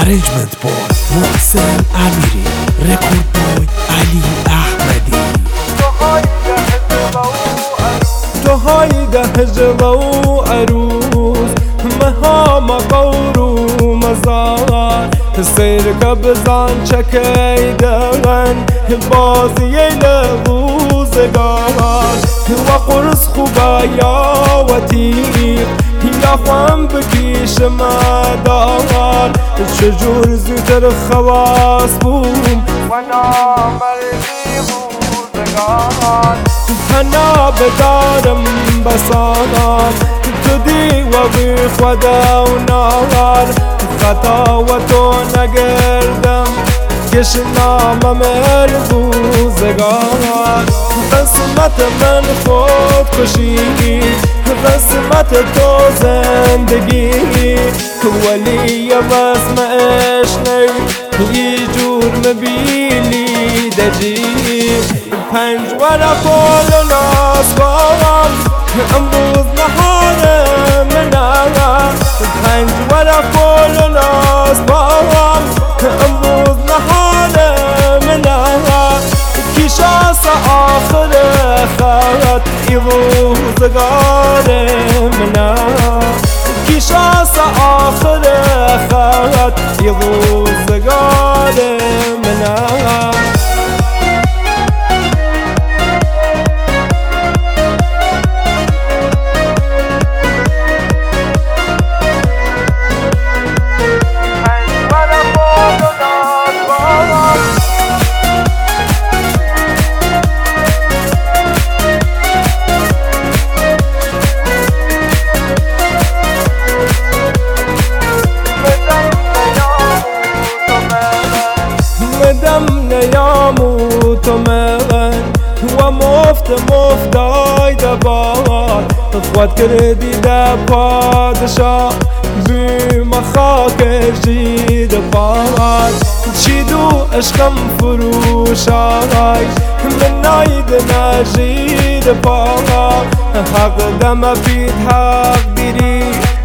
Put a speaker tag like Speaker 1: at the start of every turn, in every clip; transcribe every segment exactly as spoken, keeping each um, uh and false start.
Speaker 1: Arrangement boy محسن امیری، رکورد بوی علی احمدی.
Speaker 2: جاهای ده جلو و عروس مها مقور و مزار سیر که بزن چکی دهن بازی لغوزگار و قرص خوبه یا وطیق یا خوام بکیش مدار چجور زودر خواست بوم و نامردی روزگار تنها بدارم بسانان تو دی و بی خدا و نار خطا و تو نگردم کشنام مرزوزگار قسمت من خود کشی قسمت تو زندگی ولی بسمش نی یه جور مبیلی دجی پنج ورا پول ناس بارم امروز نهار منم پنج ورا پول ناس بارم امروز نهار منم کی شانس آخر خط ای روزگار منم کی شانس آخر خط ای روزگار منم نیاموت من و مفت مفتای دبار خود کردی در پادشاه بیم خاکشی دپار چی دو عشقم فروش آی من ناید نجی دپار حق دم فید حق دیری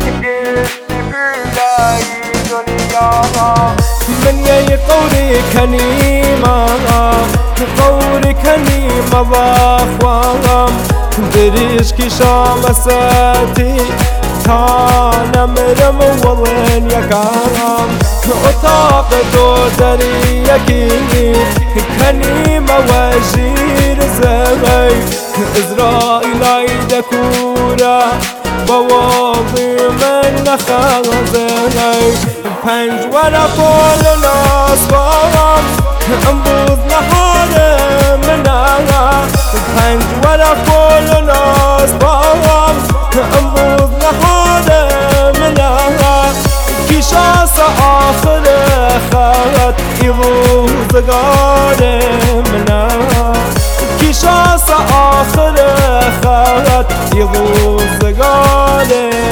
Speaker 2: من یه قوری کنیما قوری کنیما واخوام دریش کی شامساتی تا نمرم ولن یکام اتاق دو دری یکی کنیما وزیر زغی ازرائیل دکورا بواضی من نخازی پنج ورا پول ناس بارم امروز نهار منم پنج ورا پول ناس بارم امروز نهار منم کی شانس آخر خط ای روزگار منم کی شانس آخر خط ای روزگار